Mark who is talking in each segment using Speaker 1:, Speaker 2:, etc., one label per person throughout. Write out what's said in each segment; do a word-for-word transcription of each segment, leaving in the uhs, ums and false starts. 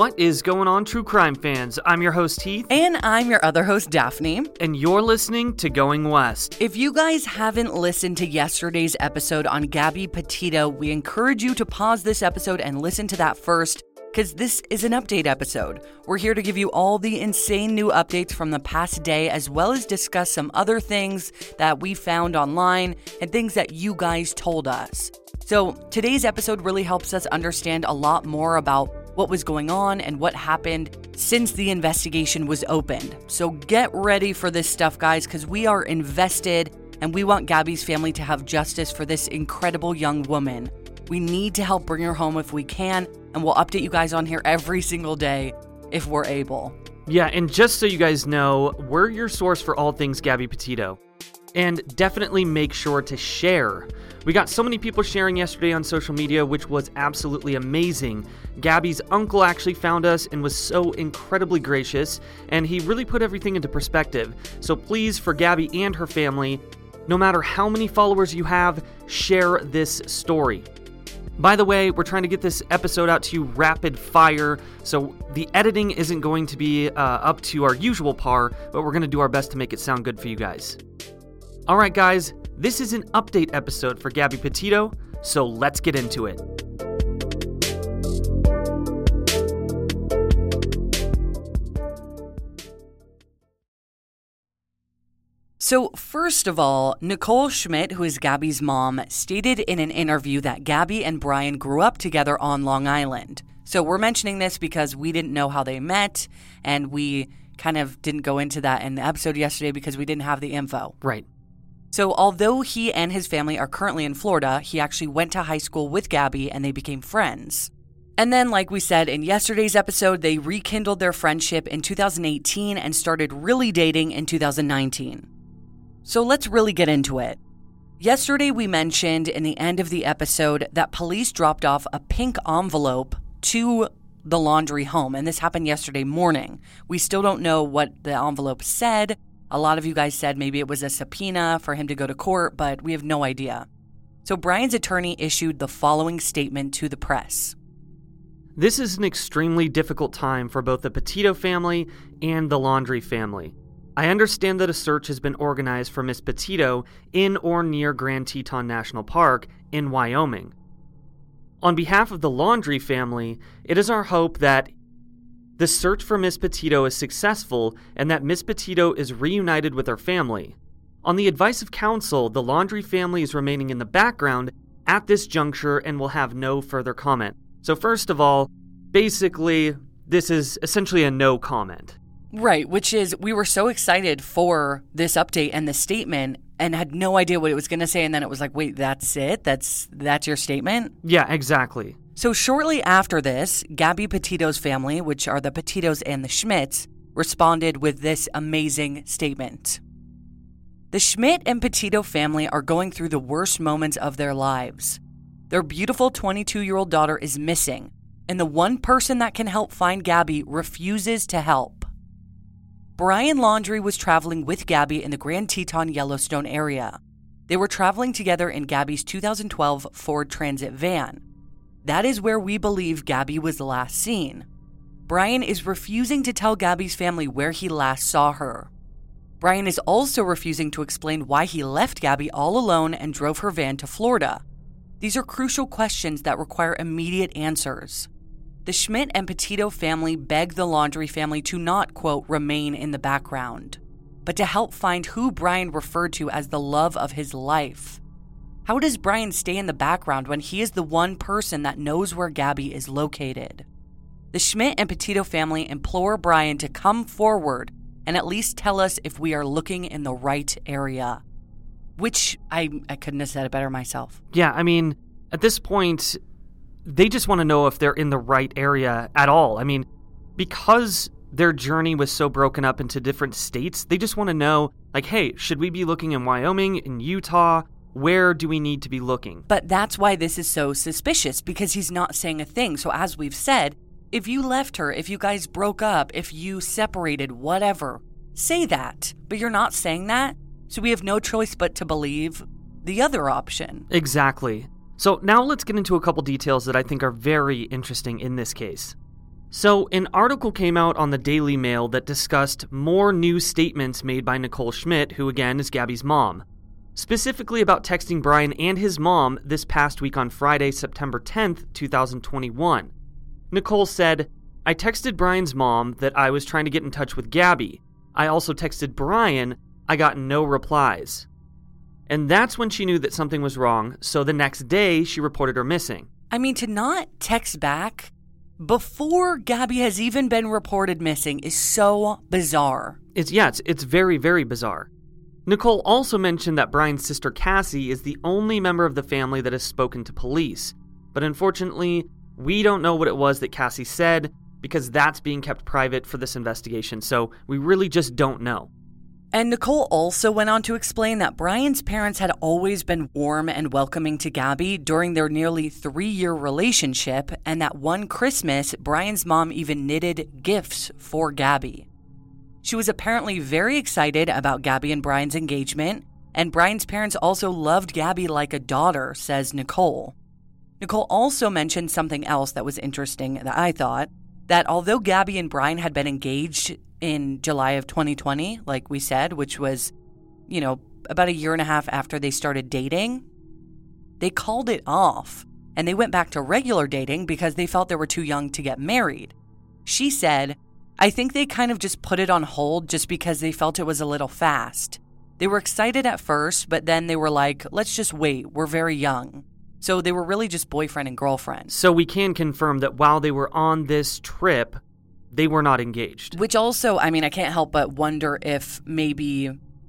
Speaker 1: What is going on, true crime fans? I'm your host, Heath.
Speaker 2: And I'm your other host, Daphne.
Speaker 1: And you're listening to Going West.
Speaker 2: If you guys haven't listened to yesterday's episode on Gabby Petito, we encourage you to pause this episode and listen to that first, because this is an update episode. We're here to give you all the insane new updates from the past day, as well as discuss some other things that we found online and things that you guys told us. So today's episode really helps us understand a lot more about what was going on and what happened since the investigation was opened. So get ready for this stuff, guys, because we are invested and we want Gabby's family to have justice for this incredible young woman. We need to help bring her home if we can, and we'll update you guys on here every single day if we're able.
Speaker 1: Yeah, and just so you guys know, we're your source for all things Gabby Petito. And definitely make sure to share. We got so many people sharing yesterday on social media, which was absolutely amazing. Gabby's uncle actually found us and was so incredibly gracious, and he really put everything into perspective. So please, for Gabby and her family, no matter how many followers you have, share this story. By the way, we're trying to get this episode out to you rapid fire, so the editing isn't going to be uh, up to our usual par, but we're going to do our best to make it sound good for you guys. Alright guys, this is an update episode for Gabby Petito, so let's get into it.
Speaker 2: So first of all, Nicole Schmidt, who is Gabby's mom, stated in an interview that Gabby and Brian grew up together on Long Island. So we're mentioning this because we didn't know how they met, and we kind of didn't go into that in the episode yesterday because we didn't have the info.
Speaker 1: Right.
Speaker 2: So although he and his family are currently in Florida, he actually went to high school with Gabby and they became friends. And then, like we said in yesterday's episode, they rekindled their friendship in two thousand eighteen and started really dating in two thousand nineteen. So let's really get into it. Yesterday we mentioned in the end of the episode that police dropped off a pink envelope to the Laundrie home, and this happened yesterday morning. We still don't know what the envelope said. A lot of you guys said maybe it was a subpoena for him to go to court, but we have no idea. So Brian's attorney issued the following statement to the press.
Speaker 1: This is an extremely difficult time for both the Petito family and the Laundrie family. I understand that a search has been organized for Miss Petito in or near Grand Teton National Park in Wyoming. On behalf of the Laundrie family, it is our hope that the search for Miss Petito is successful and that Miss Petito is reunited with her family. On the advice of counsel, the Laundrie family is remaining in the background at this juncture and will have no further comment. So first of all, basically, this is essentially a no comment.
Speaker 2: Right, which is, we were so excited for this update and this statement and had no idea what it was going to say, and then it was like, wait, that's it? That's that's your statement?
Speaker 1: Yeah, exactly.
Speaker 2: So shortly after this, Gabby Petito's family, which are the Petitos and the Schmidts, responded with this amazing statement. The Schmidt and Petito family are going through the worst moments of their lives. Their beautiful twenty-two-year-old daughter is missing, and the one person that can help find Gabby refuses to help. Brian Laundrie was traveling with Gabby in the Grand Teton Yellowstone area. They were traveling together in Gabby's two thousand twelve Ford Transit van. That is where we believe Gabby was last seen. Brian is refusing to tell Gabby's family where he last saw her. Brian is also refusing to explain why he left Gabby all alone and drove her van to Florida. These are crucial questions that require immediate answers. The Schmidt and Petito family begged the Laundrie family to not, quote, remain in the background, but to help find who Brian referred to as the love of his life. How does Brian stay in the background when he is the one person that knows where Gabby is located? The Schmidt and Petito family implore Brian to come forward and at least tell us if we are looking in the right area. Which, I, I couldn't have said it better myself.
Speaker 1: Yeah, I mean, at this point, they just want to know if they're in the right area at all. I mean, because their journey was so broken up into different states, they just want to know, like, hey, should we be looking in Wyoming, in Utah? Where do we need to be looking?
Speaker 2: But that's why this is so suspicious, because he's not saying a thing. So as we've said, if you left her, if you guys broke up, if you separated, whatever, say that. But you're not saying that, so we have no choice but to believe the other option.
Speaker 1: Exactly. So now let's get into a couple details that I think are very interesting in this case. So, an article came out on the Daily Mail that discussed more new statements made by Nicole Schmidt, who again is Gabby's mom, specifically about texting Brian and his mom this past week on Friday, September tenth, twenty twenty-one. Nicole said, "I texted Brian's mom that I was trying to get in touch with Gabby. I also texted Brian. I got no replies." And that's when she knew that something was wrong, so the next day she reported her missing.
Speaker 2: I mean, to not text back before Gabby has even been reported missing is so bizarre.
Speaker 1: It's yeah, it's, it's very, very bizarre. Nicole also mentioned that Brian's sister Cassie is the only member of the family that has spoken to police. But unfortunately, we don't know what it was that Cassie said because that's being kept private for this investigation, so we really just don't know.
Speaker 2: And Nicole also went on to explain that Brian's parents had always been warm and welcoming to Gabby during their nearly three-year relationship, and that one Christmas, Brian's mom even knitted gifts for Gabby. She was apparently very excited about Gabby and Brian's engagement, and Brian's parents also loved Gabby like a daughter, says Nicole. Nicole also mentioned something else that was interesting that I thought, that although Gabby and Brian had been engaged in July of twenty twenty, like we said, which was, you know, about a year and a half after they started dating, they called it off and they went back to regular dating because they felt they were too young to get married. She said, "I think they kind of just put it on hold just because they felt it was a little fast. They were excited at first, but then they were like, let's just wait, we're very young." So they were really just boyfriend and girlfriend.
Speaker 1: So we can confirm that while they were on this trip, they were not engaged.
Speaker 2: Which also, I mean, I can't help but wonder if maybe,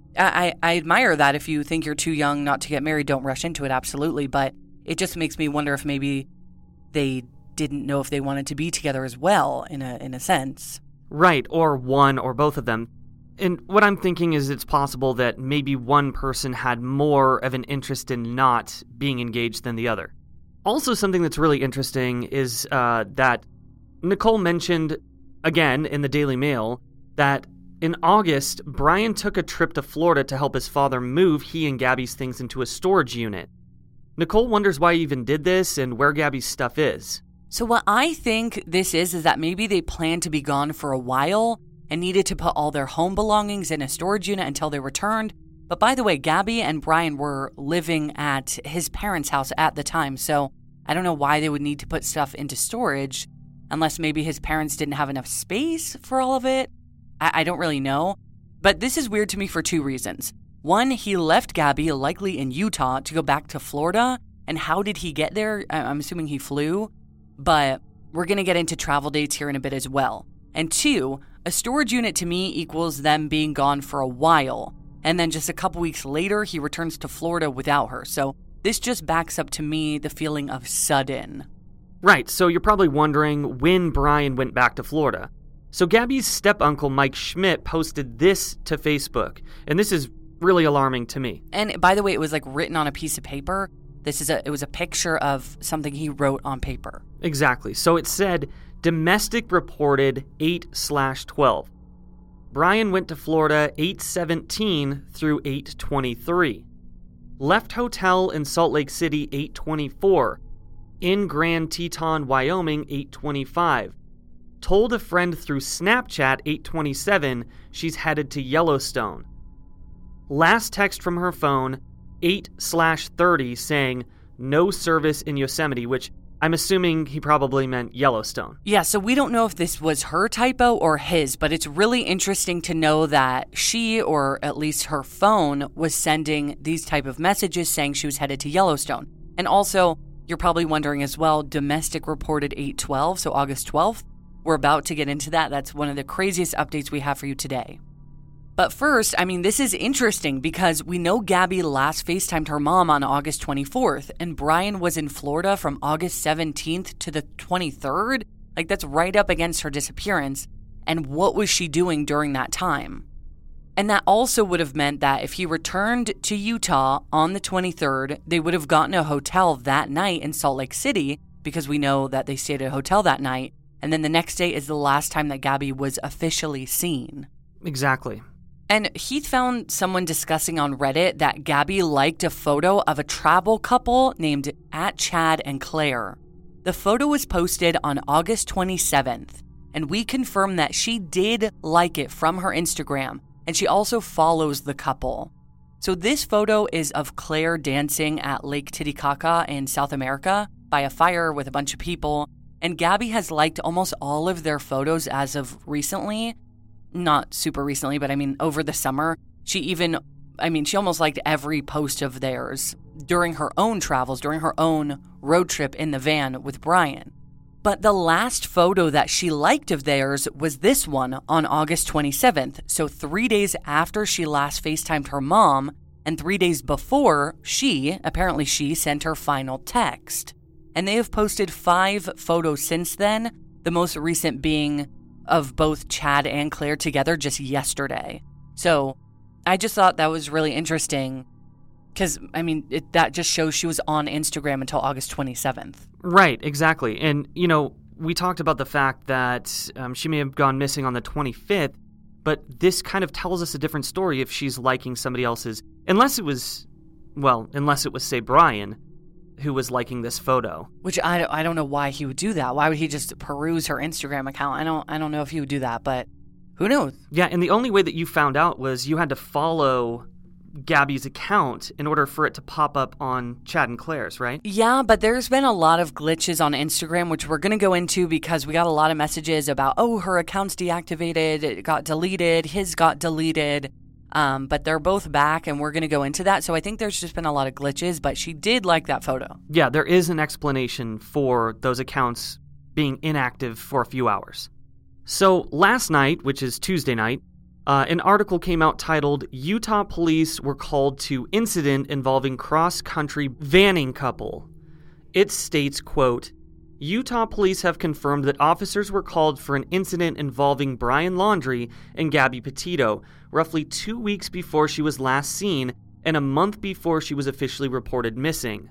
Speaker 2: I, I admire that if you think you're too young not to get married, don't rush into it, absolutely. But it just makes me wonder if maybe they didn't know if they wanted to be together as well, in a in a sense.
Speaker 1: Right, or one or both of them. And what I'm thinking is it's possible that maybe one person had more of an interest in not being engaged than the other. Also, something that's really interesting is uh, that Nicole mentioned, again, in the Daily Mail, that in August, Brian took a trip to Florida to help his father move he and Gabby's things into a storage unit. Nicole wonders why he even did this and where Gabby's stuff is.
Speaker 2: So what I think this is, is that maybe they planned to be gone for a while and needed to put all their home belongings in a storage unit until they returned. But by the way, Gabby and Brian were living at his parents' house at the time, so I don't know why they would need to put stuff into storage, unless maybe his parents didn't have enough space for all of it. I, I don't really know. But this is weird to me for two reasons. One, he left Gabby, likely in Utah, to go back to Florida. And how did he get there? I'm assuming he flew. But we're going to get into travel dates here in a bit as well. And two, a storage unit to me equals them being gone for a while. And then just a couple weeks later, he returns to Florida without her. So this just backs up to me the feeling of sudden.
Speaker 1: Right, so you're probably wondering when Brian went back to Florida. So Gabby's step-uncle, Mike Schmidt, posted this to Facebook. And this is really alarming to me.
Speaker 2: And by the way, it was like written on a piece of paper. This is a, it was a picture of something he wrote on paper.
Speaker 1: Exactly. So it said, domestic reported eight slash twelve. Brian went to Florida eight seventeen through eight twenty-three. Left hotel in Salt Lake City eight twenty-four. In Grand Teton, Wyoming eight twenty-five. Told a friend through Snapchat eight twenty-seven she's headed to Yellowstone. Last text from her phone eight slash thirty saying no service in Yosemite, which I'm assuming he probably meant Yellowstone.
Speaker 2: Yeah, so we don't know if this was her typo or his, but it's really interesting to know that she, or at least her phone, was sending these type of messages saying she was headed to Yellowstone. And also, you're probably wondering as well, domestic reported eight twelve, so August twelfth. We're about to get into that. That's one of the craziest updates we have for you today. But first, I mean, this is interesting because we know Gabby last FaceTimed her mom on August twenty-fourth, and Brian was in Florida from August seventeenth to the twenty-third. Like, that's right up against her disappearance. And what was she doing during that time? And that also would have meant that if he returned to Utah on the twenty-third, they would have gotten a hotel that night in Salt Lake City, because we know that they stayed at a hotel that night. And then the next day is the last time that Gabby was officially seen.
Speaker 1: Exactly.
Speaker 2: And Heath found someone discussing on Reddit that Gabby liked a photo of a travel couple named at Chad and Claire. The photo was posted on August twenty-seventh, and we confirmed that she did like it from her Instagram, and she also follows the couple. So this photo is of Claire dancing at Lake Titicaca in South America by a fire with a bunch of people, and Gabby has liked almost all of their photos as of recently. Not super recently, but I mean over the summer. She even, I mean, she almost liked every post of theirs during her own travels, during her own road trip in the van with Brian. But the last photo that she liked of theirs was this one on August twenty-seventh, so three days after she last FaceTimed her mom, and three days before she, apparently she, sent her final text. And they have posted five photos since then, the most recent being of both Chad and Claire together just yesterday. So I just thought that was really interesting because, I mean, it, that just shows she was on Instagram until August twenty-seventh.
Speaker 1: Right, exactly. And, you know, we talked about the fact that um, she may have gone missing on the twenty-fifth, but this kind of tells us a different story if she's liking somebody else's, unless it was, well, unless it was, say, Brian, who was liking this photo.
Speaker 2: Which I don't, I don't know why he would do that. Why would he just peruse her Instagram account? I don't I don't know if he would do that, but who knows?
Speaker 1: Yeah, and the only way that you found out was you had to follow Gabby's account in order for it to pop up on Chad and Claire's, right?
Speaker 2: Yeah, but there's been a lot of glitches on Instagram, which we're going to go into because we got a lot of messages about, oh, her account's deactivated, it got deleted, his got deleted, um, but they're both back, and we're going to go into that. So I think there's just been a lot of glitches, but she did like that photo.
Speaker 1: Yeah, there is an explanation for those accounts being inactive for a few hours. So last night, which is Tuesday night, Uh, an article came out titled, Utah Police Were Called to Incident Involving Cross-Country Vanning Couple. It states, quote, Utah police have confirmed that officers were called for an incident involving Brian Laundrie and Gabby Petito, roughly two weeks before she was last seen and a month before she was officially reported missing.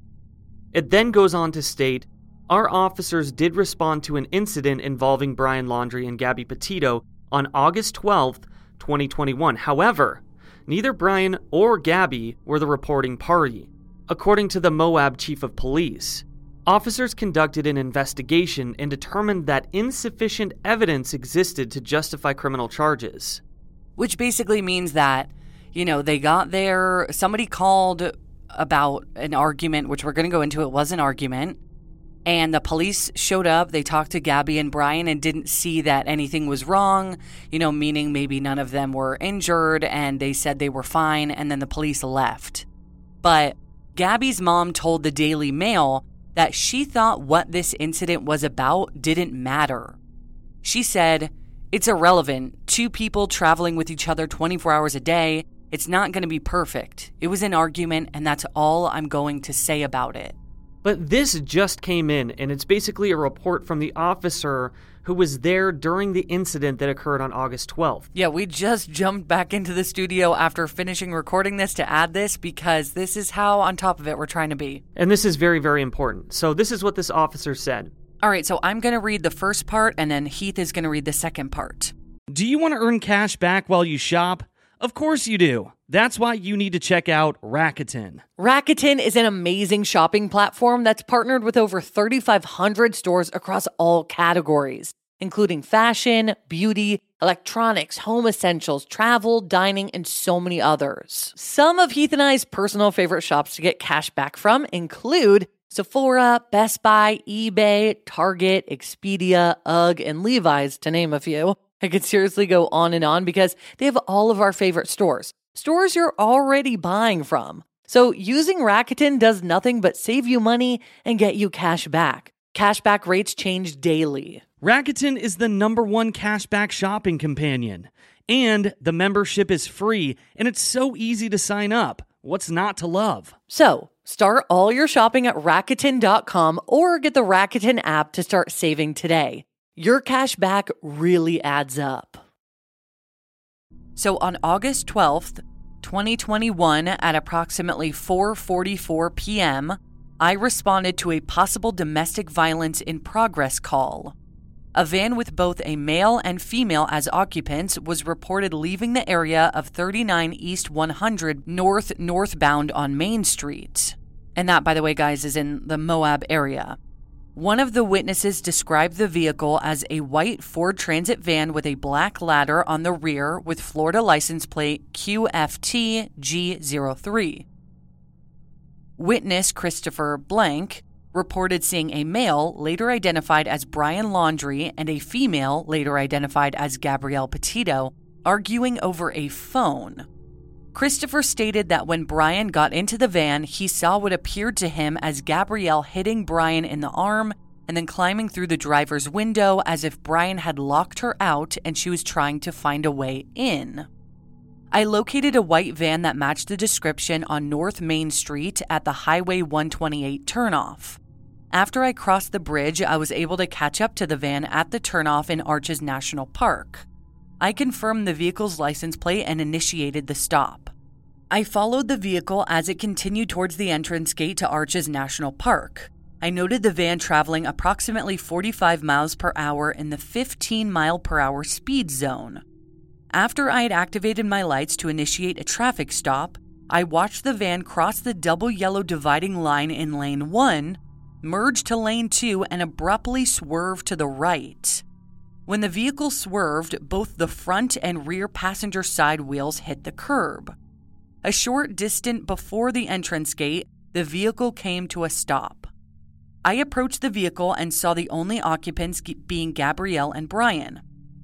Speaker 1: It then goes on to state, our officers did respond to an incident involving Brian Laundrie and Gabby Petito on August twelfth, twenty twenty-one. However, neither Brian or Gabby were the reporting party. According to the Moab chief of police, officers conducted an investigation and determined that insufficient evidence existed to justify criminal charges.
Speaker 2: Which basically means that, you know, they got there, somebody called about an argument, which we're going to go into. It was an argument. And the police showed up, they talked to Gabby and Brian and didn't see that anything was wrong, you know, meaning maybe none of them were injured, and they said they were fine, and then the police left. But Gabby's mom told the Daily Mail that she thought what this incident was about didn't matter. She said, it's irrelevant. Two people traveling with each other twenty-four hours a day. It's not going to be perfect. It was an argument, and that's all I'm going to say about it.
Speaker 1: But this just came in, and it's basically a report from the officer who was there during the incident that occurred on August twelfth.
Speaker 2: Yeah, we just jumped back into the studio after finishing recording this to add this because this is how on top of it we're trying to be.
Speaker 1: And this is very, very important. So this is what this officer said.
Speaker 2: All right, so I'm going to read the first part, and then Heath is going to read the second part.
Speaker 3: Do you want to earn cash back while you shop? Of course you do. That's why you need to check out Rakuten.
Speaker 2: Rakuten is an amazing shopping platform that's partnered with over thirty-five hundred stores across all categories, including fashion, beauty, electronics, home essentials, travel, dining, and so many others. Some of Heath and I's personal favorite shops to get cash back from include Sephora, Best Buy, eBay, Target, Expedia, UGG, and Levi's, to name a few. I could seriously go on and on because they have all of our favorite stores. Stores you're already buying from. So using Rakuten does nothing but save you money and get you cash back. Cashback rates change daily.
Speaker 3: Rakuten is the number one cashback shopping companion. And the membership is free, and it's so easy to sign up. What's not to love?
Speaker 2: So, start all your shopping at Rakuten dot com or get the Rakuten app to start saving today. Your cash back really adds up. So on August twelfth, twenty twenty-one, at approximately four forty-four p.m., I responded to a possible domestic violence in progress call. A van with both a male and female as occupants was reported leaving the area of thirty-nine East one hundred North northbound on Main Street. And that, by the way, guys, is in the Moab area. One of the witnesses described the vehicle as a white Ford Transit van with a black ladder on the rear with Florida license plate Q F T G zero three. Witness Christopher Blank reported seeing a male later identified as Brian Laundrie and a female later identified as Gabrielle Petito arguing over a phone. Christopher stated that when Brian got into the van, he saw what appeared to him as Gabrielle hitting Brian in the arm and then climbing through the driver's window as if Brian had locked her out and she was trying to find a way in. I located a white van that matched the description on North Main Street at the Highway one twenty-eight turnoff. After I crossed the bridge, I was able to catch up to the van at the turnoff in Arches National Park. I confirmed the vehicle's license plate and initiated the stop. I followed the vehicle as it continued towards the entrance gate to Arches National Park. I noted the van traveling approximately forty-five miles per hour in the fifteen mile per hour speed zone. After I had activated my lights to initiate a traffic stop, I watched the van cross the double yellow dividing line in lane one, merge to lane two, and abruptly swerve to the right. When the vehicle swerved, both the front and rear passenger side wheels hit the curb. A short distance before the entrance gate, the vehicle came to a stop. I approached the vehicle and saw the only occupants being Gabrielle and Brian.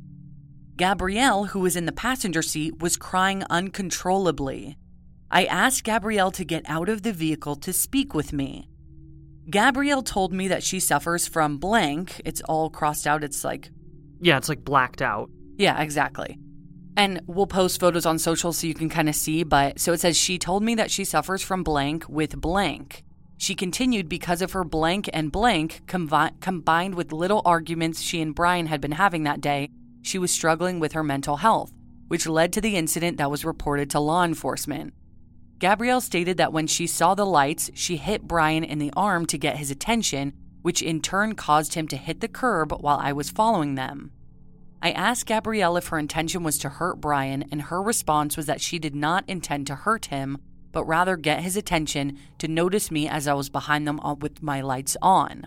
Speaker 2: Gabrielle, who was in the passenger seat, was crying uncontrollably. I asked Gabrielle to get out of the vehicle to speak with me. Gabrielle told me that she suffers from blank. It's all crossed out. It's like...
Speaker 1: Yeah, it's like blacked out.
Speaker 2: Yeah, exactly. And we'll post photos on social so you can kind of see, but so it says she told me that she suffers from blank with blank. She continued because of her blank and blank combi- combined with little arguments she and Brian had been having that day, she was struggling with her mental health, which led to the incident that was reported to law enforcement. Gabrielle stated that when she saw the lights, she hit Brian in the arm to get his attention, which in turn caused him to hit the curb while I was following them. I asked Gabrielle if her intention was to hurt Brian, and her response was that she did not intend to hurt him, but rather get his attention to notice me as I was behind them with my lights on.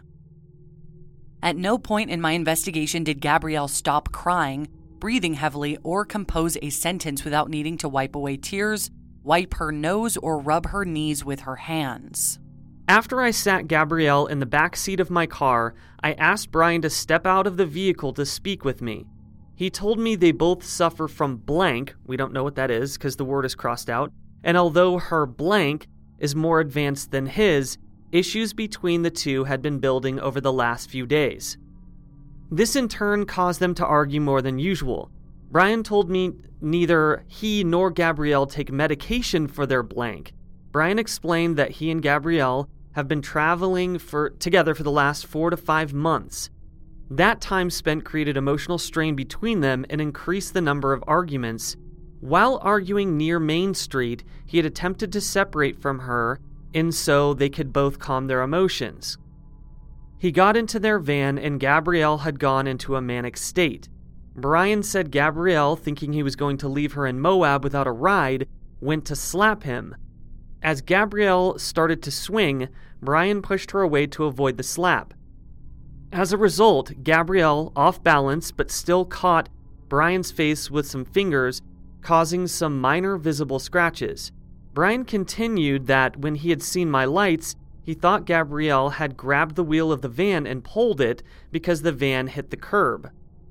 Speaker 2: At no point in my investigation did Gabrielle stop crying, breathing heavily, or compose a sentence without needing to wipe away tears, wipe her nose, or rub her knees with her hands.
Speaker 1: After I sat Gabrielle in the back seat of my car, I asked Brian to step out of the vehicle to speak with me. He told me they both suffer from blank, we don't know what that is because the word is crossed out, and although her blank is more advanced than his, issues between the two had been building over the last few days. This in turn caused them to argue more than usual. Brian told me neither he nor Gabrielle take medication for their blank. Brian explained that he and Gabrielle have been traveling for together for the last four to five months. That time spent created emotional strain between them and increased the number of arguments. While arguing near Main Street, he had attempted to separate from her, and so they could both calm their emotions. He got into their van and Gabrielle had gone into a manic state. Brian said Gabrielle, thinking he was going to leave her in Moab without a ride, went to slap him. As Gabrielle started to swing, Brian pushed her away to avoid the slap. As a result, Gabrielle, off balance but still caught Brian's face with some fingers, causing some minor visible scratches. Brian continued that when he had seen my lights, he thought Gabrielle had grabbed the wheel of the van and pulled it because the van hit the curb.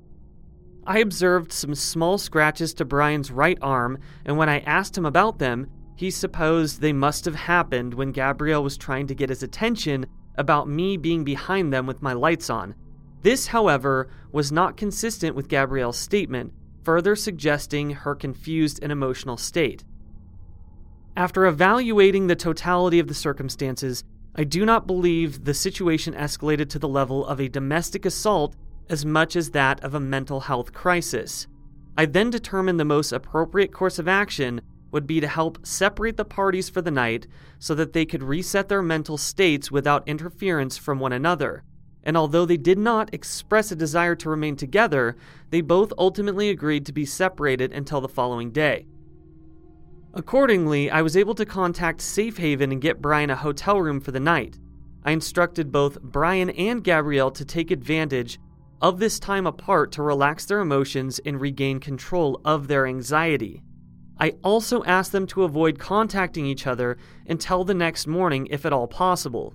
Speaker 1: I observed some small scratches to Brian's right arm, and when I asked him about them, he supposed they must have happened when Gabrielle was trying to get his attention about me being behind them with my lights on. This, however, was not consistent with Gabrielle's statement, further suggesting her confused and emotional state. After evaluating the totality of the circumstances, I do not believe the situation escalated to the level of a domestic assault as much as that of a mental health crisis. I then determined the most appropriate course of action would be to help separate the parties for the night so that they could reset their mental states without interference from one another. And although they did not express a desire to remain together, they both ultimately agreed to be separated until the following day. Accordingly, I was able to contact Safe Haven and get Brian a hotel room for the night. I instructed both Brian and Gabrielle to take advantage of this time apart to relax their emotions and regain control of their anxiety. I also asked them to avoid contacting each other until the next morning if at all possible.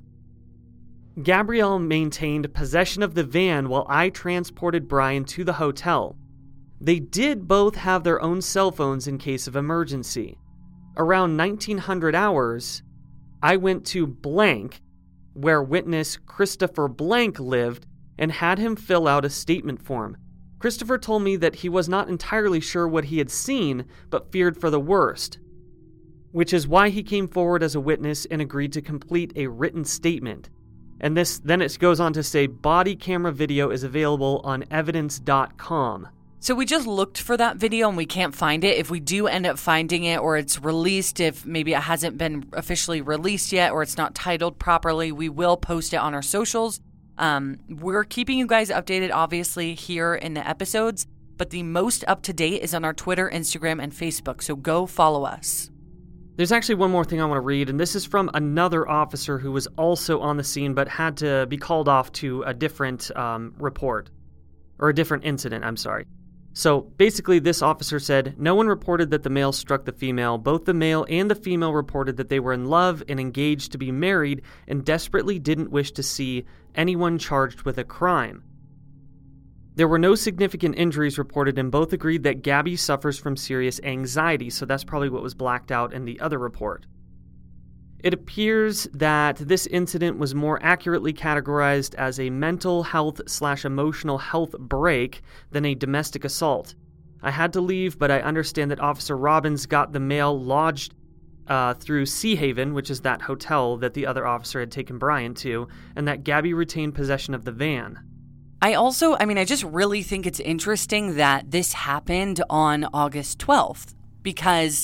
Speaker 1: Gabrielle maintained possession of the van while I transported Brian to the hotel. They did both have their own cell phones in case of emergency. Around nineteen hundred hours, I went to blank, where witness Christopher Blank lived, and had him fill out a statement form. Christopher told me that he was not entirely sure what he had seen, but feared for the worst, which is why he came forward as a witness and agreed to complete a written statement. And this then it goes on to say body camera video is available on evidence dot com.
Speaker 2: So we just looked for that video and we can't find it. If we do end up finding it, or it's released, if maybe it hasn't been officially released yet, or it's not titled properly, we will post it on our socials. Um, we're keeping you guys updated, obviously, here in the episodes, but the most up-to-date is on our Twitter, Instagram, and Facebook, so go follow us.
Speaker 1: There's actually one more thing I want to read, and this is from another officer who was also on the scene but had to be called off to a different um, report, or a different incident, I'm sorry. So basically, this officer said, no one reported that the male struck the female. Both the male and the female reported that they were in love and engaged to be married and desperately didn't wish to see anyone charged with a crime. There were no significant injuries reported, and both agreed that Gabby suffers from serious anxiety, so that's probably what was blacked out in the other report. It appears that this incident was more accurately categorized as a mental health slash emotional health break than a domestic assault. I had to leave, but I understand that Officer Robbins got the male lodged uh, through Sea Haven, which is that hotel that the other officer had taken Brian to, and that Gabby retained possession of the van.
Speaker 2: I also, I mean, I just really think it's interesting that this happened on August twelfth, because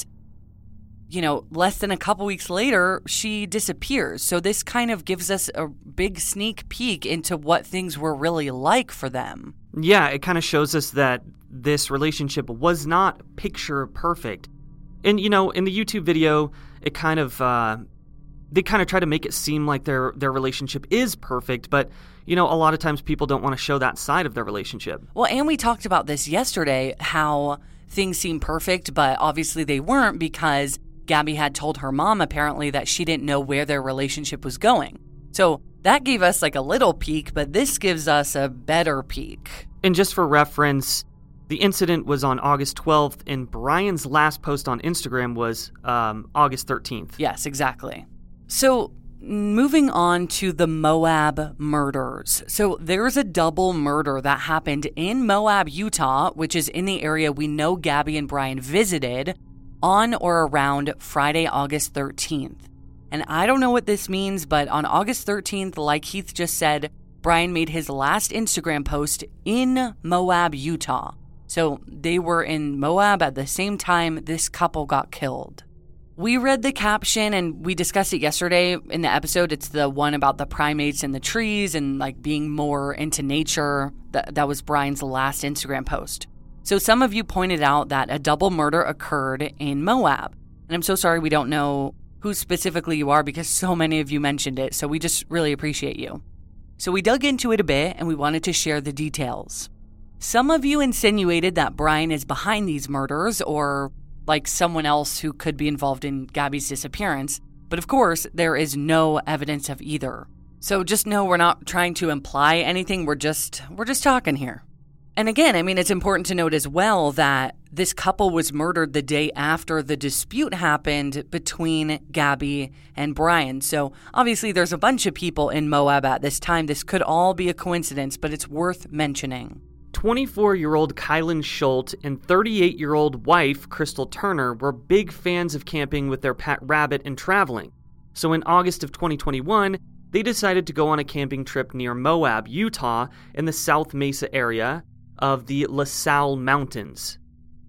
Speaker 2: you know, less than a couple weeks later, she disappears. So this kind of gives us a big sneak peek into what things were really like for them.
Speaker 1: Yeah, it kind of shows us that this relationship was not picture perfect. And, you know, in the YouTube video, it kind of, uh, they kind of try to make it seem like their, their relationship is perfect, but, you know, a lot of times people don't want to show that side of their relationship.
Speaker 2: Well, and we talked about this yesterday, how things seem perfect, but obviously they weren't, because Gabby had told her mom apparently that she didn't know where their relationship was going. So that gave us like a little peek, but this gives us a better peek.
Speaker 1: And just for reference, the incident was on August twelfth, and Brian's last post on Instagram was um, August thirteenth.
Speaker 2: Yes, exactly. So moving on to the Moab murders. So there's a double murder that happened in Moab, Utah, which is in the area we know Gabby and Brian visited, on or around Friday, August thirteenth. And I don't know what this means, but on August thirteenth, like Heath just said, Brian made his last Instagram post in Moab, Utah. So they were in Moab at the same time this couple got killed. We read the caption and we discussed it yesterday in the episode. It's the one about the primates and the trees and like being more into nature. That, that was Brian's last Instagram post. So some of you pointed out that a double murder occurred in Moab. And I'm so sorry we don't know who specifically you are, because so many of you mentioned it. So we just really appreciate you. So we dug into it a bit and we wanted to share the details. Some of you insinuated that Brian is behind these murders, or like someone else who could be involved in Gabby's disappearance. But of course, there is no evidence of either. So just know we're not trying to imply anything. We're just we're just talking here. And again, I mean, it's important to note as well that this couple was murdered the day after the dispute happened between Gabby and Brian. So obviously there's a bunch of people in Moab at this time. This could all be a coincidence, but it's worth mentioning.
Speaker 1: twenty-four-year-old Kylan Schultz and thirty-eight-year-old wife Crystal Turner were big fans of camping with their pet rabbit and traveling. So in August of twenty twenty-one, they decided to go on a camping trip near Moab, Utah, in the South Mesa area of the La Salle Mountains.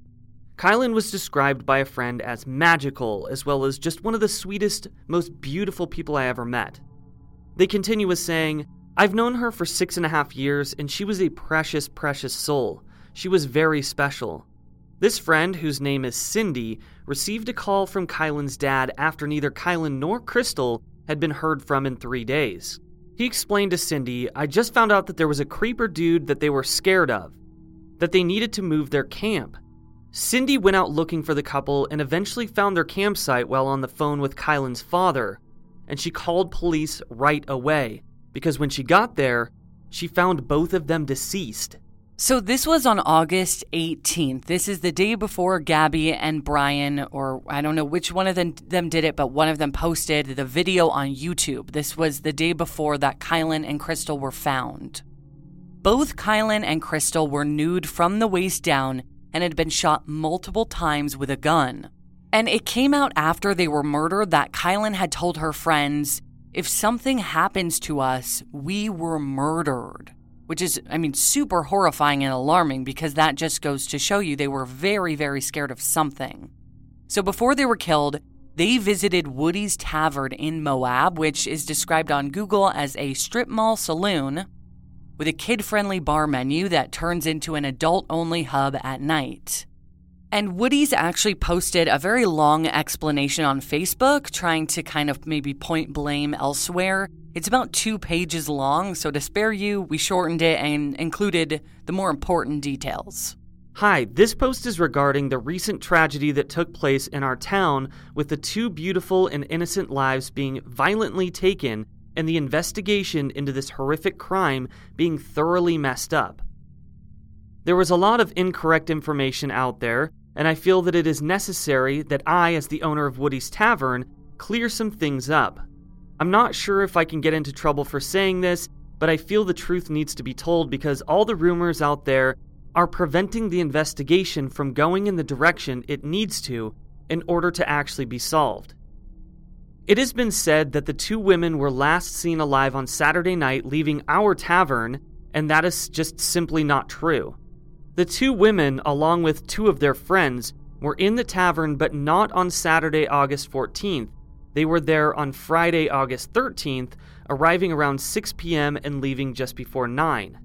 Speaker 1: Kylan was described by a friend as magical, as well as just one of the sweetest, most beautiful people I ever met. They continue with saying, I've known her for six and a half years, and she was a precious, precious soul. She was very special. This friend, whose name is Cindy, received a call from Kylan's dad after neither Kylan nor Crystal had been heard from in three days. He explained to Cindy, "I just found out that there was a creeper dude that they were scared of, that they needed to move their camp." Cindy went out looking for the couple and eventually found their campsite while on the phone with Kylan's father, and she called police right away, because when she got there, she found both of them deceased.
Speaker 2: So this was on August eighteenth. This is the day before Gabby and Brian, or I don't know which one of them, them did it, but one of them posted the video on YouTube. This was the day before that Kylan and Crystal were found. Both Kylan and Crystal were nude from the waist down and had been shot multiple times with a gun. And it came out after they were murdered that Kylan had told her friends, "If something happens to us, we were murdered." Which is, I mean, super horrifying and alarming because that just goes to show you they were very, very scared of something. So before they were killed, they visited Woody's Tavern in Moab, which is described on Google as a strip mall saloon with a kid-friendly bar menu that turns into an adult-only hub at night. And Woody's actually posted a very long explanation on Facebook, trying to kind of maybe point blame elsewhere. It's about two pages long, so to spare you, we shortened it and included the more important details.
Speaker 1: Hi, this post is regarding the recent tragedy that took place in our town with the two beautiful and innocent lives being violently taken and the investigation into this horrific crime being thoroughly messed up. There was a lot of incorrect information out there, and I feel that it is necessary that I, as the owner of Woody's Tavern, clear some things up. I'm not sure if I can get into trouble for saying this, but I feel the truth needs to be told because all the rumors out there are preventing the investigation from going in the direction it needs to in order to actually be solved. It has been said that the two women were last seen alive on Saturday night leaving our tavern, and that is just simply not true. The two women, along with two of their friends, were in the tavern but not on Saturday, August fourteenth. They were there on Friday, August thirteenth, arriving around six p.m. and leaving just before nine.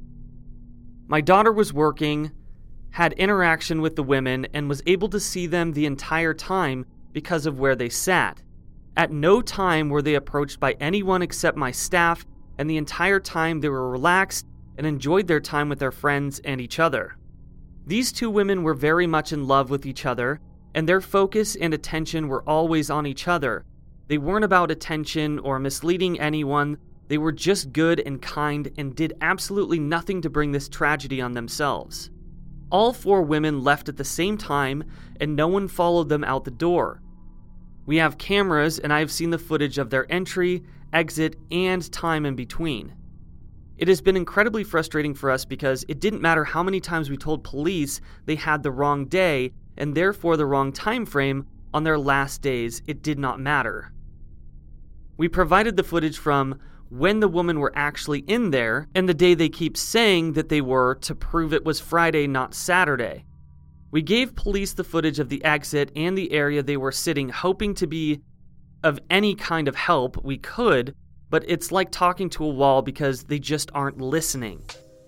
Speaker 1: My daughter was working, had interaction with the women, and was able to see them the entire time because of where they sat. At no time were they approached by anyone except my staff, and the entire time they were relaxed and enjoyed their time with their friends and each other. These two women were very much in love with each other, and their focus and attention were always on each other. They weren't about attention or misleading anyone. They were just good and kind and did absolutely nothing to bring this tragedy on themselves. All four women left at the same time, and no one followed them out the door. We have cameras, and I have seen the footage of their entry, exit, and time in between. It has been incredibly frustrating for us because it didn't matter how many times we told police they had the wrong day and therefore the wrong time frame on their last days. It did not matter. We provided the footage from when the women were actually in there and the day they keep saying that they were to prove it was Friday, not Saturday. We gave police the footage of the exit and the area they were sitting, hoping to be of any kind of help we could, but it's like talking to a wall because they just aren't listening.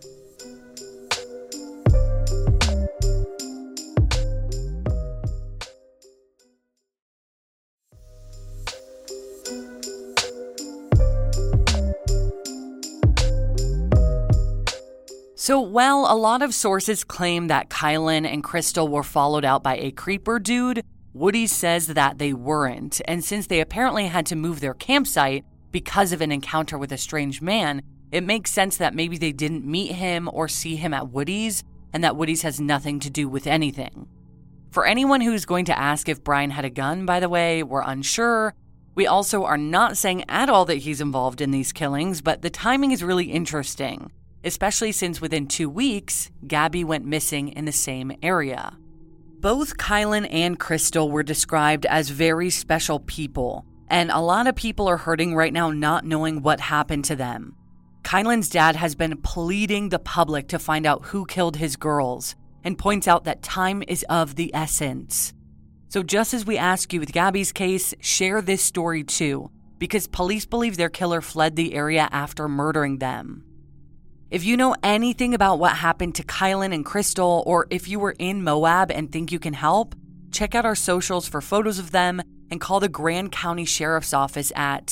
Speaker 2: So while a lot of sources claim that Kylan and Crystal were followed out by a creeper dude, Woody says that they weren't, and since they apparently had to move their campsite because of an encounter with a strange man, it makes sense that maybe they didn't meet him or see him at Woody's, and that Woody's has nothing to do with anything. For anyone who's going to ask if Brian had a gun, by the way, we're unsure. We also are not saying at all that he's involved in these killings, but the timing is really interesting, especially since within two weeks, Gabby went missing in the same area. Both Kylan and Crystal were described as very special people, and a lot of people are hurting right now not knowing what happened to them. Kylan's dad has been pleading the public to find out who killed his girls, and points out that time is of the essence. So just as we ask you with Gabby's case, share this story too, because police believe their killer fled the area after murdering them. If you know anything about what happened to Kylan and Crystal, or if you were in Moab and think you can help, check out our socials for photos of them and call the Grand County Sheriff's Office at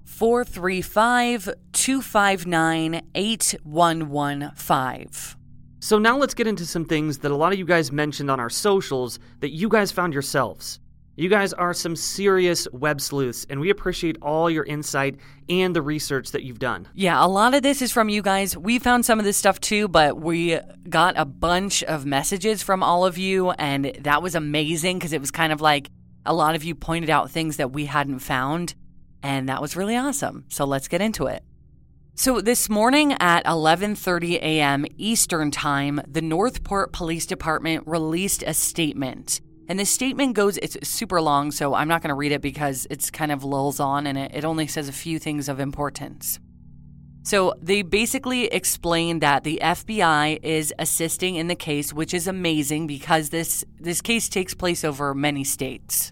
Speaker 2: four three five, two five nine, eight one one five.
Speaker 1: So now let's get into some things that a lot of you guys mentioned on our socials that you guys found yourselves. You guys are some serious web sleuths, and we appreciate all your insight and the research that you've done.
Speaker 2: Yeah, a lot of this is from you guys. We found some of this stuff too, but we got a bunch of messages from all of you, and that was amazing because it was kind of like a lot of you pointed out things that we hadn't found, and that was really awesome. So let's get into it. So this morning at eleven thirty a.m. Eastern Time, the Northport Police Department released a statement. And this statement goes, it's super long, so I'm not going to read it because it's kind of lulls on and it, it only says a few things of importance. So they basically explained that the F B I is assisting in the case, which is amazing because this, this case takes place over many states.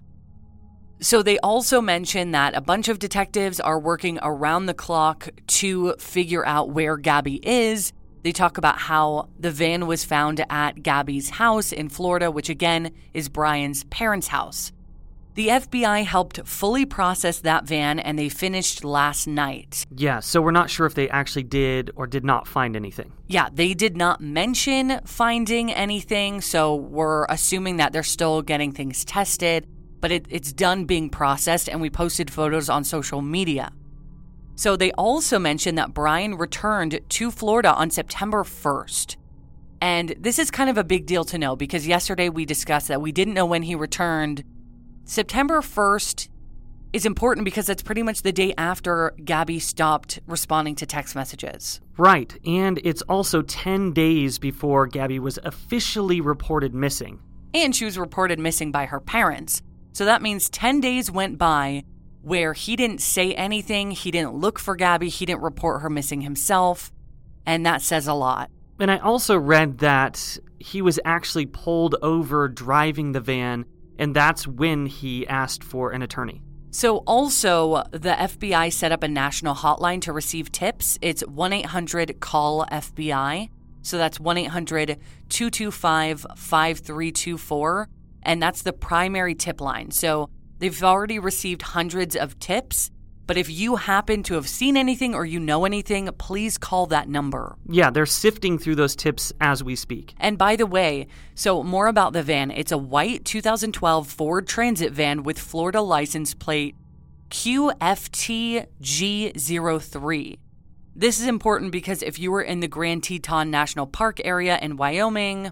Speaker 2: So they also mentioned that a bunch of detectives are working around the clock to figure out where Gabby is. They talk about how the van was found at Gabby's house in Florida, which again is Brian's parents' house. The F B I helped fully process that van and they finished last night.
Speaker 1: Yeah, so we're not sure if they actually did or did not find anything.
Speaker 2: Yeah, they did not mention finding anything, so we're assuming that they're still getting things tested. But it, it's done being processed, and we posted photos on social media. So they also mentioned that Brian returned to Florida on September first. And this is kind of a big deal to know because yesterday we discussed that we didn't know when he returned. September first is important because that's pretty much the day after Gabby stopped responding to text messages.
Speaker 1: Right, and it's also ten days before Gabby was officially reported missing.
Speaker 2: And she was reported missing by her parents. So that means ten days went by where he didn't say anything, he didn't look for Gabby, he didn't report her missing himself, and that says a lot.
Speaker 1: And I also read that he was actually pulled over driving the van, and that's when he asked for an attorney.
Speaker 2: So also, the F B I set up a national hotline to receive tips. It's one eight hundred call F B I. So that's one eight hundred two two five five three two four. And that's the primary tip line. So they've already received hundreds of tips. But if you happen to have seen anything or you know anything, please call that number.
Speaker 1: Yeah, they're sifting through those tips as we speak.
Speaker 2: And by the way, so more about the van. It's a white two thousand twelve Ford Transit van with Florida license plate Q F T G zero three. This is important because if you were in the Grand Teton National Park area in Wyoming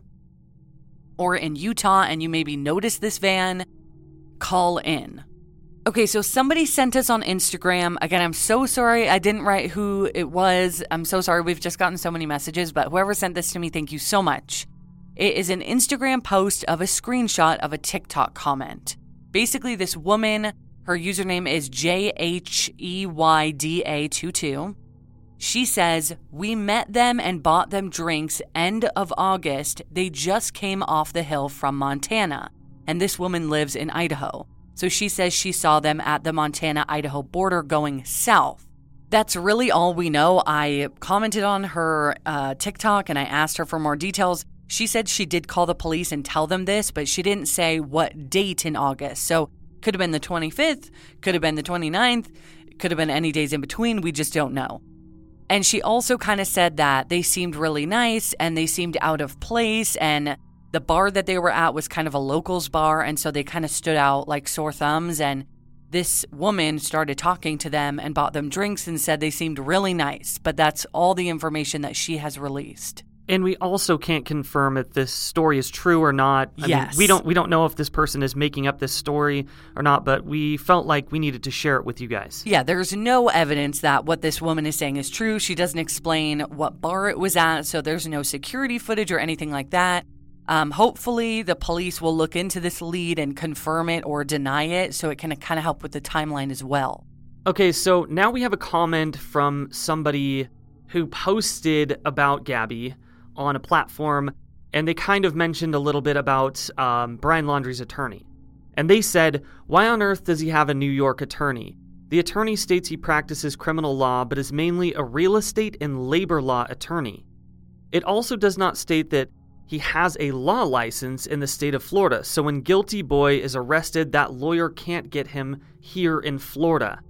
Speaker 2: or in Utah and you maybe noticed this van, call in. Okay, so somebody sent us on Instagram. Again, I'm so sorry I didn't write who it was. I'm so sorry. We've just gotten so many messages, but whoever sent this to me, thank you so much. It is an Instagram post of a screenshot of a TikTok comment. Basically, this woman, her username is J H E Y D A twenty-two. She says, "We met them and bought them drinks end of August. They just came off the hill from Montana." And this woman lives in Idaho. So she says she saw them at the Montana-Idaho border going south. That's really all we know. I commented on her uh, TikTok and I asked her for more details. She said she did call the police and tell them this, but she didn't say what date in August. So could have been the twenty-fifth, could have been the twenty-ninth, could have been any days in between. We just don't know. And she also kind of said that they seemed really nice and they seemed out of place, and the bar that they were at was kind of a locals bar, and so they kind of stood out like sore thumbs. And this woman started talking to them and bought them drinks and said they seemed really nice, but that's all the information that she has released.
Speaker 1: And we also can't confirm if this story is true or not. I
Speaker 2: yes.
Speaker 1: mean, we don't we don't know if this person is making up this story or not, but we felt like we needed to share it with you guys.
Speaker 2: Yeah, there's no evidence that what this woman is saying is true. She doesn't explain what bar it was at, so there's no security footage or anything like that. Um, hopefully, the police will look into this lead and confirm it or deny it, so it can kind of help with the timeline as well.
Speaker 1: Okay, so now we have a comment from somebody who posted about Gabby on a platform, and they kind of mentioned a little bit about um, Brian Laundrie's attorney. And they said, "Why on earth does he have a New York attorney? The attorney states he practices criminal law, but is mainly a real estate and labor law attorney. It also does not state that he has a law license in the state of Florida, so when Guilty Boy is arrested, that lawyer can't get him here in Florida.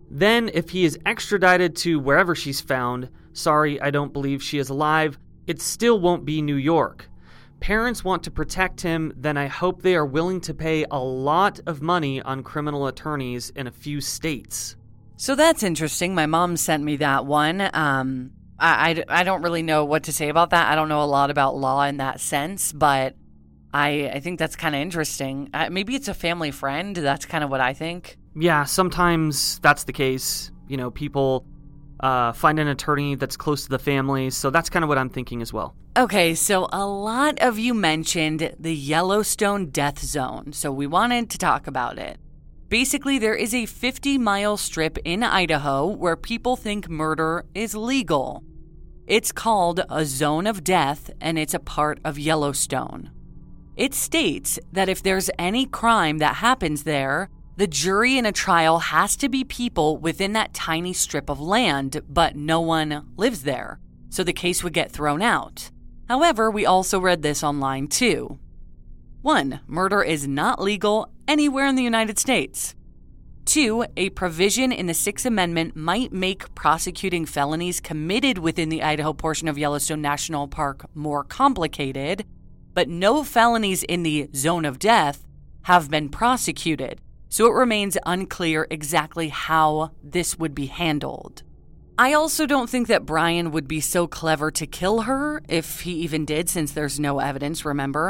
Speaker 1: Then, if he is extradited to wherever she's found, sorry, I don't believe she is alive, it still won't be New York. Parents want to protect him, then I hope they are willing to pay a lot of money on criminal attorneys in a few states.
Speaker 2: So that's interesting. My mom sent me that one. Um, I, I, I don't really know what to say about that. I don't know a lot about law in that sense, but I, I think that's kind of interesting. Uh, maybe it's a family friend. That's kind of what I think.
Speaker 1: Yeah, sometimes that's the case. You know, people uh, find an attorney that's close to the family, so that's kind of what I'm thinking as well.
Speaker 2: Okay, so a lot of you mentioned the Yellowstone Death Zone, so we wanted to talk about it. Basically, there is a fifty-mile strip in Idaho where people think murder is legal. It's called a Zone of Death, and it's a part of Yellowstone. It states that if there's any crime that happens there, the jury in a trial has to be people within that tiny strip of land, but no one lives there, so the case would get thrown out. However, we also read this online too. One, murder is not legal anywhere in the United States. Two, a provision in the Sixth Amendment might make prosecuting felonies committed within the Idaho portion of Yellowstone National Park more complicated, but no felonies in the Zone of Death have been prosecuted, so it remains unclear exactly how this would be handled. I also don't think that Brian would be so clever to kill her, if he even did, since there's no evidence, remember,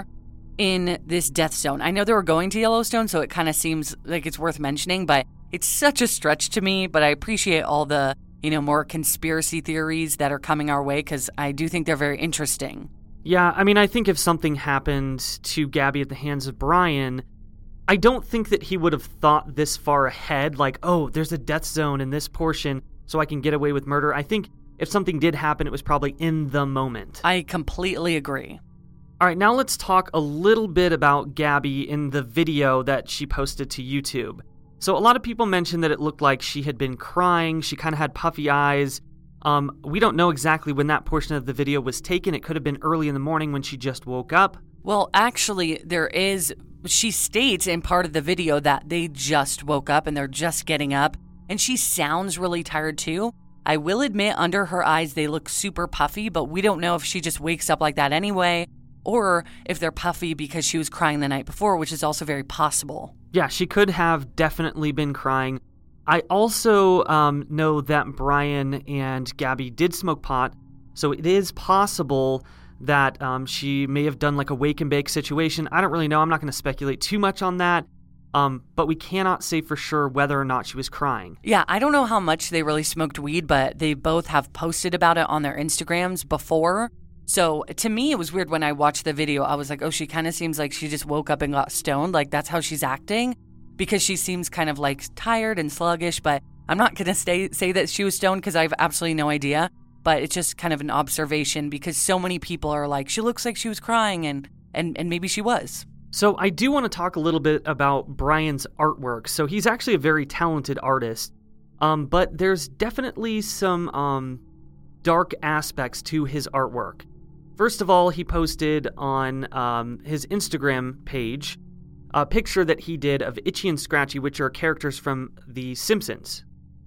Speaker 2: in this death zone. I know they were going to Yellowstone, so it kind of seems like it's worth mentioning, but it's such a stretch to me, but I appreciate all the, you know, more conspiracy theories that are coming our way, because I do think they're very interesting.
Speaker 1: Yeah, I mean, I think if something happened to Gabby at the hands of Brian, I don't think that he would have thought this far ahead, like, oh, there's a death zone in this portion, so I can get away with murder. I think if something did happen, it was probably in the moment.
Speaker 2: I completely agree.
Speaker 1: All right, now let's talk a little bit about Gabby in the video that she posted to YouTube. So a lot of people mentioned that it looked like she had been crying. She kind of had puffy eyes. Um, we don't know exactly when that portion of the video was taken. It could have been early in the morning when she just woke up.
Speaker 2: Well, actually, there is... She states in part of the video that they just woke up and they're just getting up. And she sounds really tired too. I will admit, under her eyes, they look super puffy, but we don't know if she just wakes up like that anyway, or if they're puffy because she was crying the night before, which is also very possible.
Speaker 1: Yeah, she could have definitely been crying. I also um, know that Brian and Gabby did smoke pot, so it is possible that um, she may have done like a wake and bake situation. I don't really know. I'm not going to speculate too much on that. Um, but we cannot say for sure whether or not she was crying.
Speaker 2: Yeah, I don't know how much they really smoked weed, but they both have posted about it on their Instagrams before. So to me, it was weird when I watched the video. I was like, oh, she kind of seems like she just woke up and got stoned. Like, that's how she's acting, because she seems kind of like tired and sluggish. But I'm not going to say, say that she was stoned because I have absolutely no idea. But it's just kind of an observation because so many people are like, she looks like she was crying, and, and, and maybe she was.
Speaker 1: So I do want to talk a little bit about Brian's artwork. So he's actually a very talented artist, um, but there's definitely some um, dark aspects to his artwork. First of all, he posted on um, his Instagram page a picture that he did of Itchy and Scratchy, which are characters from The Simpsons.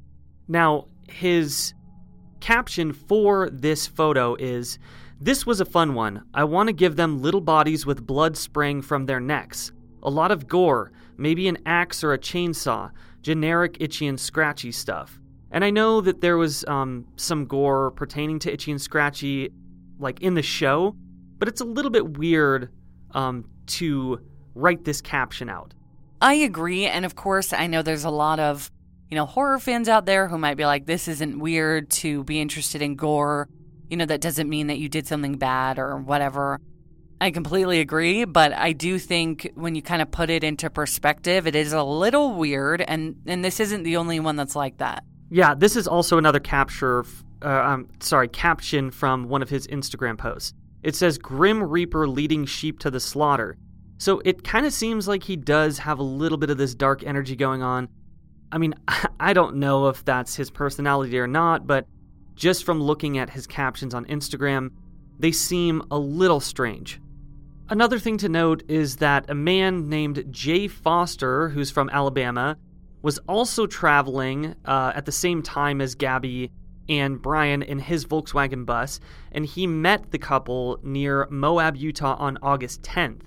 Speaker 1: Now, his caption for this photo is, "This was a fun one. I want to give them little bodies with blood spraying from their necks. A lot of gore, maybe an axe or a chainsaw, generic Itchy and Scratchy stuff." And I know that there was um, some gore pertaining to Itchy and Scratchy, like in the show, but it's a little bit weird um, to write this caption out.
Speaker 2: I agree, and of course, I know there's a lot of, you know, horror fans out there who might be like, this isn't weird to be interested in gore. You know, that doesn't mean that you did something bad or whatever. I completely agree, but I do think when you kind of put it into perspective, it is a little weird, and, and this isn't the only one that's like that.
Speaker 1: Yeah, this is also another capture, uh, um, sorry, caption from one of his Instagram posts. It says, "Grim Reaper leading sheep to the slaughter." So it kind of seems like he does have a little bit of this dark energy going on. I mean, I don't know if that's his personality or not, but just from looking at his captions on Instagram, they seem a little strange. Another thing to note is that a man named Jay Foster, who's from Alabama, was also traveling uh, at the same time as Gabby and Brian in his Volkswagen bus, and he met the couple near Moab, Utah on August tenth.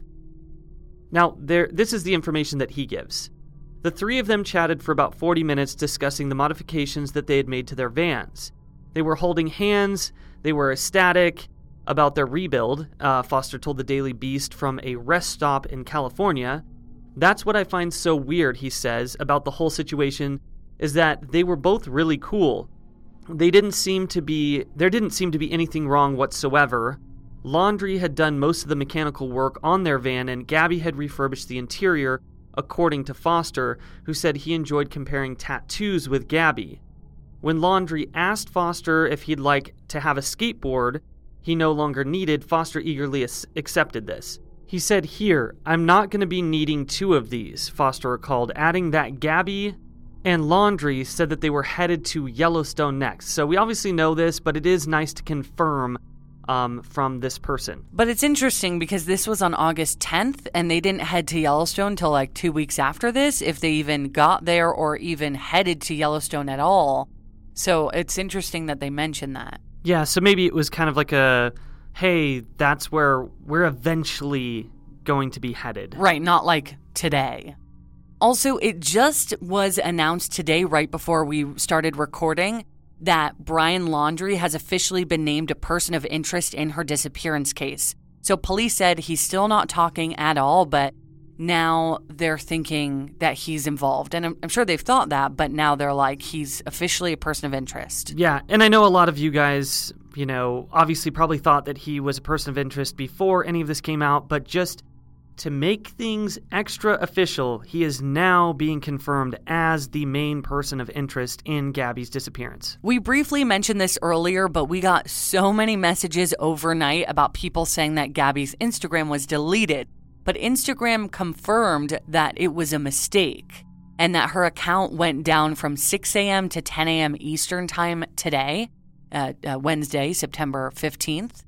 Speaker 1: Now, there, this is the information that he gives. The three of them chatted for about forty minutes discussing the modifications that they had made to their vans. They were holding hands, they were ecstatic about their rebuild, uh, Foster told the Daily Beast from a rest stop in California. That's what I find so weird, he says, about the whole situation, is that they were both really cool. They didn't seem to be, there didn't seem to be anything wrong whatsoever. Laundrie had done most of the mechanical work on their van, and Gabby had refurbished the interior, according to Foster, who said he enjoyed comparing tattoos with Gabby. When Laundrie asked Foster if he'd like to have a skateboard he no longer needed, Foster eagerly accepted this. He said, "Here, I'm not going to be needing two of these," Foster recalled, adding that Gabby and Laundrie said that they were headed to Yellowstone next. So we obviously know this, but it is nice to confirm um, from this person.
Speaker 2: But it's interesting because this was on August tenth, and they didn't head to Yellowstone until like two weeks after this, if they even got there or even headed to Yellowstone at all. So it's interesting that they mentioned that.
Speaker 1: Yeah, so maybe it was kind of like a, hey, that's where we're eventually going to be headed.
Speaker 2: Right, not like today. Also, it just was announced today, right before we started recording, that Brian Laundrie has officially been named a person of interest in her disappearance case. So police said he's still not talking at all, but now they're thinking that he's involved. And I'm, I'm sure they've thought that, but now they're like, he's officially a person of interest.
Speaker 1: Yeah, and I know a lot of you guys, you know, obviously probably thought that he was a person of interest before any of this came out, but just to make things extra official, he is now being confirmed as the main person of interest in Gabby's disappearance.
Speaker 2: We briefly mentioned this earlier, but we got so many messages overnight about people saying that Gabby's Instagram was deleted. But Instagram confirmed that it was a mistake and that her account went down from six a.m. to ten a.m. Eastern time today, uh, uh, Wednesday, September fifteenth.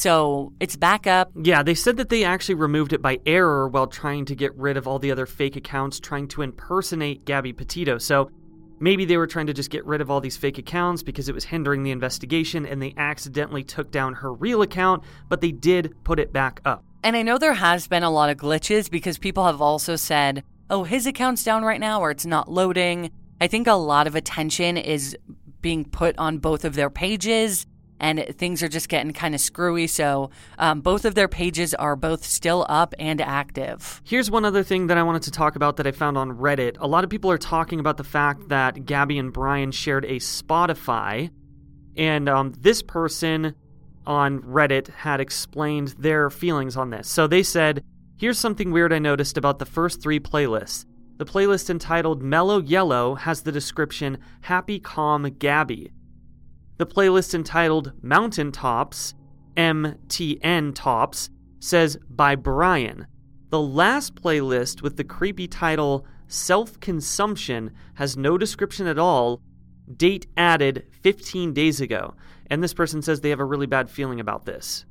Speaker 2: So it's back up.
Speaker 1: Yeah, they said that they actually removed it by error while trying to get rid of all the other fake accounts trying to impersonate Gabby Petito. So maybe they were trying to just get rid of all these fake accounts because it was hindering the investigation and they accidentally took down her real account, but they did put it back up.
Speaker 2: And I know there has been a lot of glitches because people have also said, oh, his account's down right now or it's not loading. I think a lot of attention is being put on both of their pages and things are just getting kind of screwy. So um, both of their pages are both still up and active.
Speaker 1: Here's one other thing that I wanted to talk about that I found on Reddit. A lot of people are talking about the fact that Gabby and Brian shared a Spotify, and um, this person on Reddit had explained their feelings on this. So they said, here's something weird I noticed about the first three playlists. The playlist entitled Mellow Yellow has the description Happy Calm Gabby. The playlist entitled Mountain Tops, M T N Tops, says by Brian. The last playlist with the creepy title Self-Consumption has no description at all, date added fifteen days ago. And this person says they have a really bad feeling about this.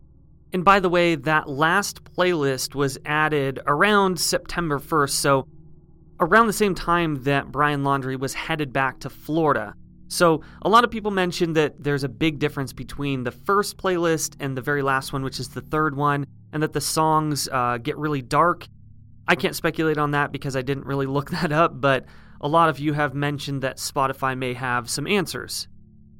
Speaker 1: And by the way, that last playlist was added around September first, so around the same time that Brian Laundrie was headed back to Florida. So a lot of people mentioned that there's a big difference between the first playlist and the very last one, which is the third one, and that the songs uh, get really dark. I can't speculate on that because I didn't really look that up, but a lot of you have mentioned that Spotify may have some answers.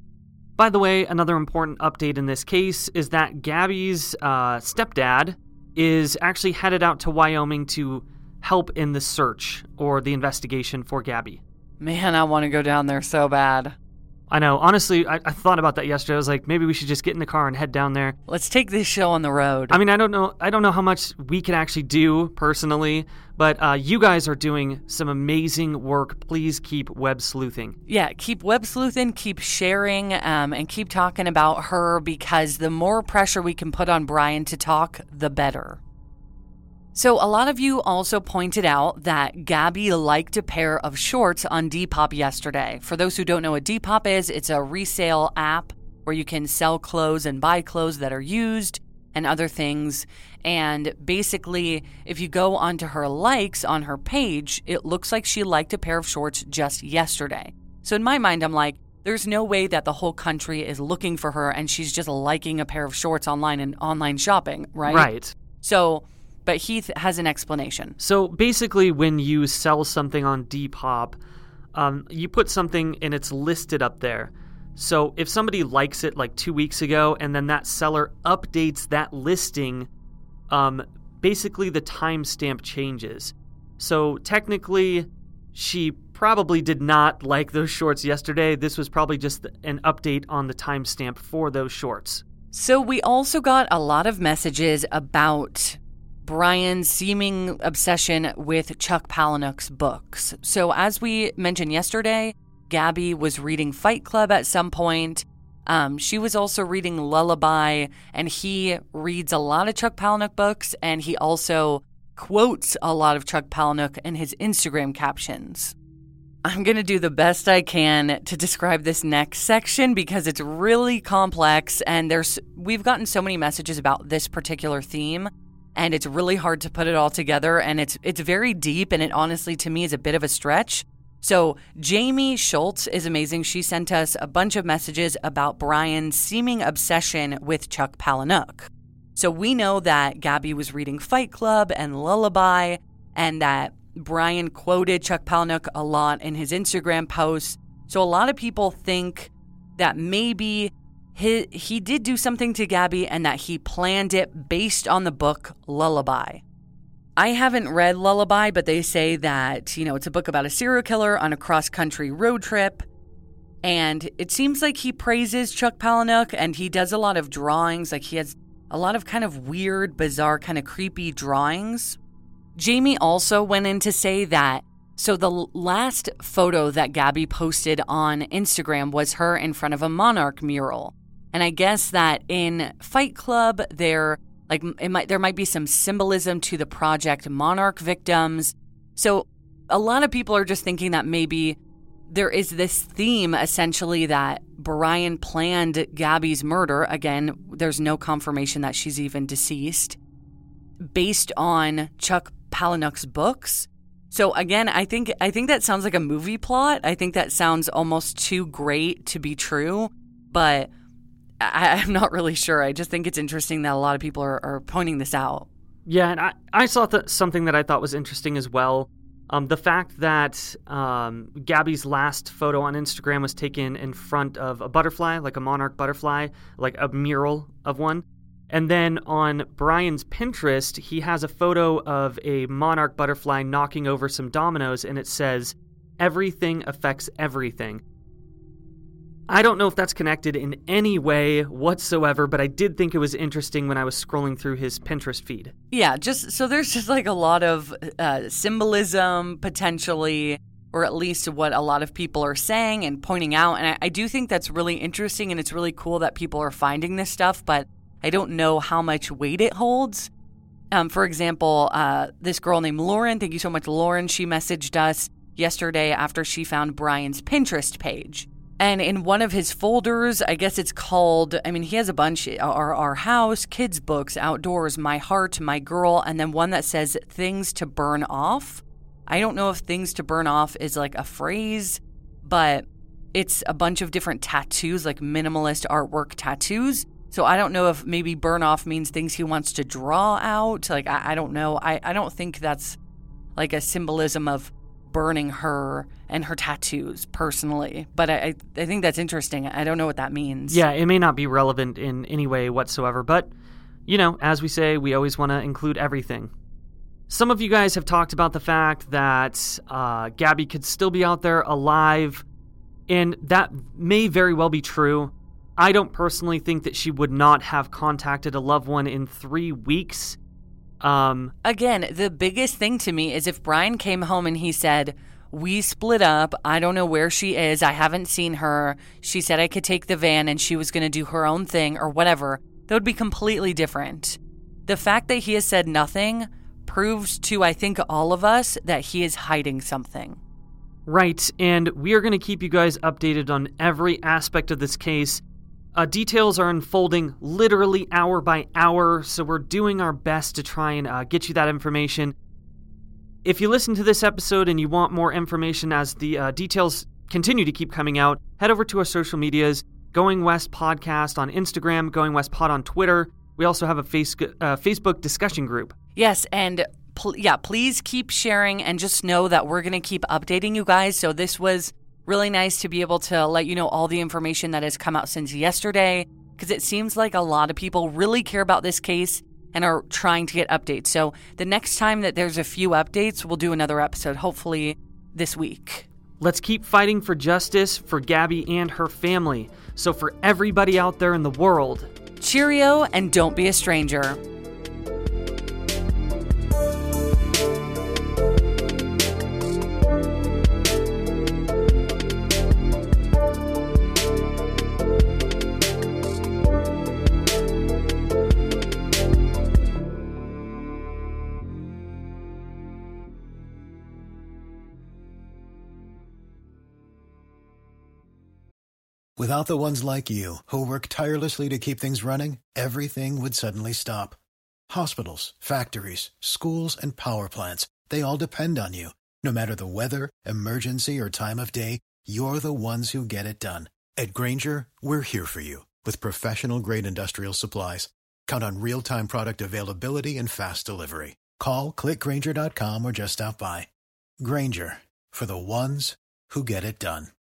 Speaker 1: By the way, another important update in this case is that Gabby's uh, stepdad is actually headed out to Wyoming to help in the search or the investigation for Gabby.
Speaker 2: Man, I want to go down there so bad.
Speaker 1: I know. Honestly, I, I thought about that yesterday. I was like, maybe we should just get in the car and head down there.
Speaker 2: Let's take this show on the road.
Speaker 1: I mean, I don't know. I don't know how much we can actually do personally, but uh, you guys are doing some amazing work. Please keep web sleuthing.
Speaker 2: Yeah, keep web sleuthing, keep sharing, um, and keep talking about her because the more pressure we can put on Brian to talk, the better. So a lot of you also pointed out that Gabby liked a pair of shorts on Depop yesterday. For those who don't know what Depop is, it's a resale app where you can sell clothes and buy clothes that are used. and other things. And basically, if you go onto her likes on her page, it looks like she liked a pair of shorts just yesterday. So in my mind, I'm like, there's no way that the whole country is looking for her and she's just liking a pair of shorts online and online shopping, right?
Speaker 1: Right.
Speaker 2: So, but Heath has an explanation.
Speaker 1: So basically, when you sell something on Depop, um, you put something and it's listed up there. So if somebody likes it like two weeks ago and then that seller updates that listing, um, basically the timestamp changes. So technically, she probably did not like those shorts yesterday. This was probably just an update on the timestamp for those shorts.
Speaker 2: So we also got a lot of messages about Brian's seeming obsession with Chuck Palahniuk's books. So as we mentioned yesterday, Gabby was reading Fight Club at some point. Um, she was also reading Lullaby, and he reads a lot of Chuck Palahniuk books, and he also quotes a lot of Chuck Palahniuk in his Instagram captions. I'm going to do the best I can to describe this next section because it's really complex, and there's we've gotten so many messages about this particular theme, and it's really hard to put it all together, and it's it's very deep, and it honestly, to me, is a bit of a stretch. So Jamie Schultz is amazing. She sent us a bunch of messages about Brian's seeming obsession with Chuck Palahniuk. So we know that Gabby was reading Fight Club and Lullaby, and that Brian quoted Chuck Palahniuk a lot in his Instagram posts. So a lot of people think that maybe he, he did do something to Gabby and that he planned it based on the book Lullaby. I haven't read Lullaby, but they say that, you know, it's a book about a serial killer on a cross-country road trip. And it seems like he praises Chuck Palahniuk, and he does a lot of drawings. Like, he has a lot of kind of weird, bizarre, kind of creepy drawings. Jamie also went in to say that, so the last photo that Gabby posted on Instagram was her in front of a Monarch mural. And I guess that in Fight Club, there... Like, it might, there might be some symbolism to the Project Monarch victims. So a lot of people are just thinking that maybe there is this theme, essentially, that Brian planned Gabby's murder. Again, there's no confirmation that she's even deceased, based on Chuck Palahniuk's books. So again, I think I think that sounds like a movie plot. I think that sounds almost too great to be true, but I, I'm not really sure. I just think it's interesting that a lot of people are, are pointing this out.
Speaker 1: Yeah, and I, I saw th- something that I thought was interesting as well. Um, the fact that um, Gabby's last photo on Instagram was taken in front of a butterfly, like a monarch butterfly, like a mural of one. And then on Brian's Pinterest, he has a photo of a monarch butterfly knocking over some dominoes, and it says, "Everything affects everything." I don't know if that's connected in any way whatsoever, but I did think it was interesting when I was scrolling through his Pinterest feed.
Speaker 2: Yeah, just so there's just like a lot of uh, symbolism potentially, or at least what a lot of people are saying and pointing out. And I, I do think that's really interesting, and it's really cool that people are finding this stuff, but I don't know how much weight it holds. Um, for example, uh, this girl named Lauren, thank you so much, Lauren, she messaged us yesterday after she found Brian's Pinterest page. And in one of his folders, I guess it's called, I mean, he has a bunch, our, our house, kids' books, outdoors, my heart, my girl, and then one that says things to burn off. I don't know if things to burn off is like a phrase, but it's a bunch of different tattoos, like minimalist artwork tattoos. So I don't know if maybe burn off means things he wants to draw out. Like, I, I don't know. I, I don't think that's like a symbolism of burning her and her tattoos personally, but I, I think that's interesting. I don't know what that means.
Speaker 1: Yeah, it may not be relevant in any way whatsoever, but, you know, as we say, we always want to include everything. Some of you guys have talked about the fact that uh, Gabby could still be out there alive, and that may very well be true. I don't personally think that she would not have contacted a loved one in three weeks. Um,
Speaker 2: Again, the biggest thing to me is if Brian came home and he said, "We split up. I don't know where she is. I haven't seen her. She said I could take the van and she was going to do her own thing," or whatever, that would be completely different. The fact that he has said nothing proves to, I think, all of us that he is hiding something.
Speaker 1: Right, and we are going to keep you guys updated on every aspect of this case. Uh, details are unfolding literally hour by hour, so we're doing our best to try and uh, get you that information. If you listen to this episode and you want more information as the uh, details continue to keep coming out, head over to our social medias, Going West Podcast on Instagram, Going West Pod on Twitter. We also have a face, uh, Facebook discussion group.
Speaker 2: Yes, and pl- yeah, please keep sharing and just know that we're going to keep updating you guys. So this was really nice to be able to let you know all the information that has come out since yesterday, because it seems like a lot of people really care about this case and are trying to get updates. So the next time that there's a few updates, we'll do another episode, hopefully this week.
Speaker 1: Let's keep fighting for justice for Gabby and her family. So for everybody out there in the world,
Speaker 2: cheerio and don't be a stranger.
Speaker 4: Without the ones like you, who work tirelessly to keep things running, everything would suddenly stop. Hospitals, factories, schools, and power plants, they all depend on you. No matter the weather, emergency, or time of day, you're the ones who get it done. At Grainger, we're here for you with professional-grade industrial supplies. Count on real-time product availability and fast delivery. Call, click Grainger dot com, or just stop by. Grainger, for the ones who get it done.